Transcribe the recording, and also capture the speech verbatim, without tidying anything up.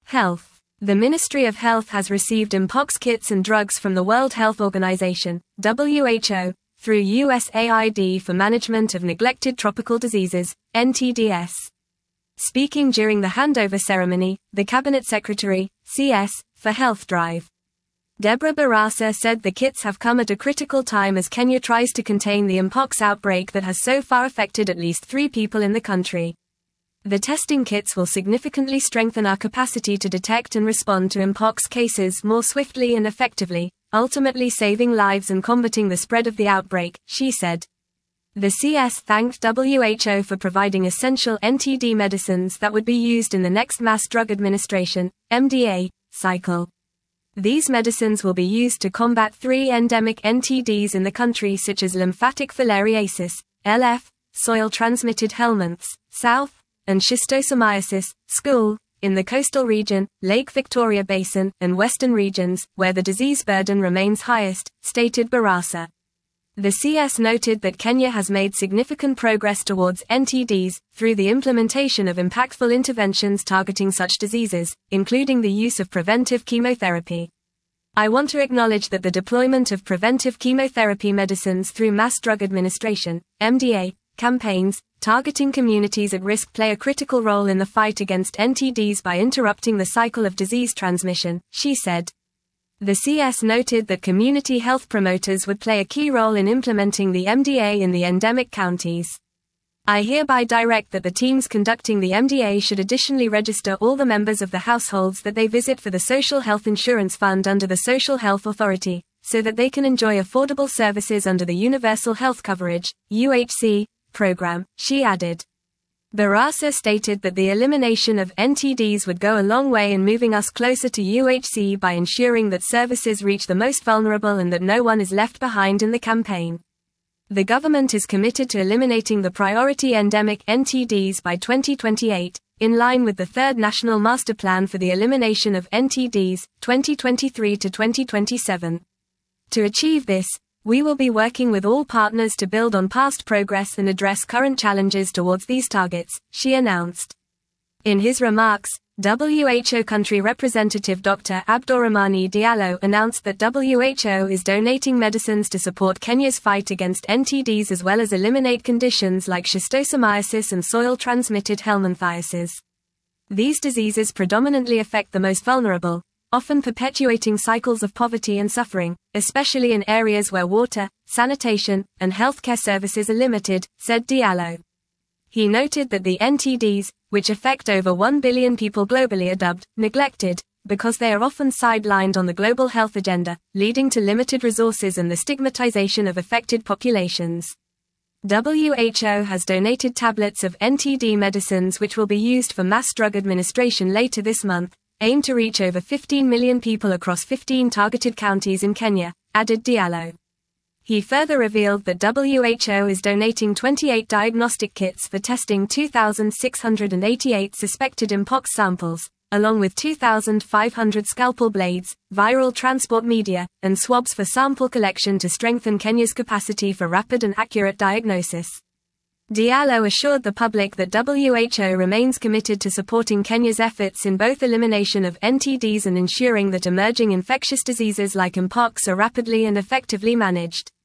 Health. The Ministry of Health has received mpox kits and drugs from the World Health Organization, W H O, through U S A I D for management of neglected tropical diseases, N T D S. Speaking during the handover ceremony, the Cabinet Secretary, C S, for Health Drive, Deborah Barasa said the kits have come at a critical time as Kenya tries to contain the mpox outbreak that has so far affected at least three people in the country. The testing kits will significantly strengthen our capacity to detect and respond to mpox cases more swiftly and effectively, ultimately saving lives and combating the spread of the outbreak, she said. The C S thanked W H O for providing essential N T D medicines that would be used in the next Mass Drug Administration, M D A, cycle. These medicines will be used to combat three endemic N T Ds in the country such as lymphatic filariasis, L F, soil-transmitted helminths, South, and schistosomiasis, school, in the coastal region, Lake Victoria Basin, and western regions, where the disease burden remains highest, stated Barasa. The C S noted that Kenya has made significant progress towards N T Ds, through the implementation of impactful interventions targeting such diseases, including the use of preventive chemotherapy. I want to acknowledge that the deployment of preventive chemotherapy medicines through Mass Drug Administration, M D A, campaigns, targeting communities at risk play a critical role in the fight against N T Ds by interrupting the cycle of disease transmission, she said. The C S noted that community health promoters would play a key role in implementing the M D A in the endemic counties. I hereby direct that the teams conducting the M D A should additionally register all the members of the households that they visit for the Social Health Insurance Fund under the Social Health Authority, so that they can enjoy affordable services under the Universal Health Coverage, U H C, program, she added. Barasa stated that the elimination of N T Ds would go a long way in moving us closer to U H C by ensuring that services reach the most vulnerable and that no one is left behind in the campaign. The government is committed to eliminating the priority endemic N T Ds by twenty twenty-eight, in line with the third National Master Plan for the Elimination of N T Ds, twenty twenty-three to twenty twenty-seven. To achieve this, we will be working with all partners to build on past progress and address current challenges towards these targets, she announced. In his remarks, W H O Country Representative Doctor Abdurrahmani Diallo announced that W H O is donating medicines to support Kenya's fight against N T Ds as well as eliminate conditions like schistosomiasis and soil-transmitted helminthiasis. These diseases predominantly affect the most vulnerable, often perpetuating cycles of poverty and suffering, especially in areas where water, sanitation, and healthcare services are limited, said Diallo. He noted that the N T Ds, which affect over one billion people globally, are dubbed neglected because they are often sidelined on the global health agenda, leading to limited resources and the stigmatization of affected populations. W H O has donated tablets of N T D medicines which will be used for mass drug administration later this month, aim to reach over fifteen million people across fifteen targeted counties in Kenya, added Diallo. He further revealed that W H O is donating twenty-eight diagnostic kits for testing two thousand six hundred eighty-eight suspected mpox samples, along with two thousand five hundred scalpel blades, viral transport media, and swabs for sample collection to strengthen Kenya's capacity for rapid and accurate diagnosis. Diallo assured the public that W H O remains committed to supporting Kenya's efforts in both elimination of N T Ds and ensuring that emerging infectious diseases like mpox are rapidly and effectively managed.